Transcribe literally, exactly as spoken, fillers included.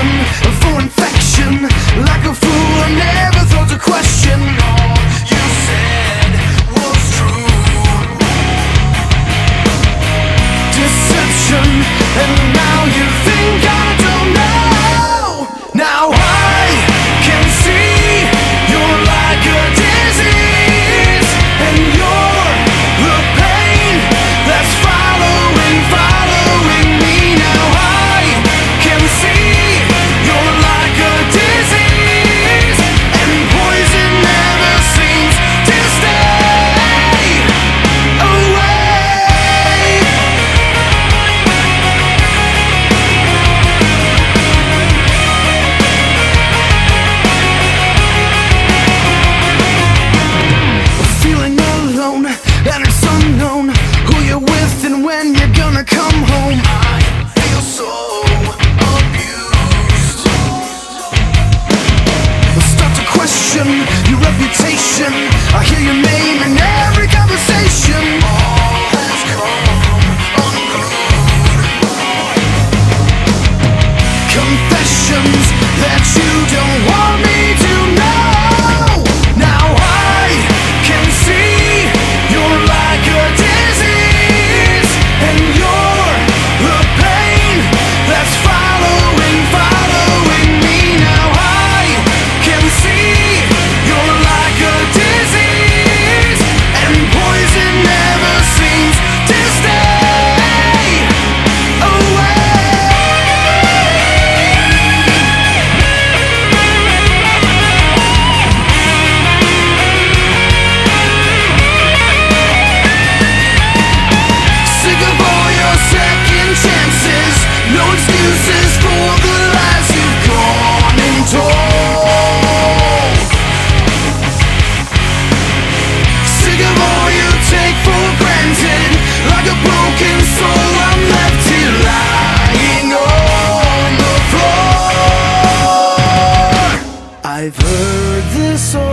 poison for infection. Like a fool, I never thought to question all you said was true. Deception, and now you think I don't know. Now I can see you're like a disease, and you're the pain that's following, following me. Now I can see you're like a disease, and poison never seems to stay away. Feeling alone, and it's unknown who you're with and when you're gonna come home. I feel so abused. I start to question your reputation. I hear your name in every conversation. All has come unglued. Confessions that you don't want me to know. Now I can see you're like a disease, and you're the pain that's following, following me. Now I can see you're like a disease, and poison never seems to stay away. Sick of all your second chances, no excuses for the lies you've gone and told. Sick of all you take for granted, like a broken soul I'm left here lying on the floor. I've heard this all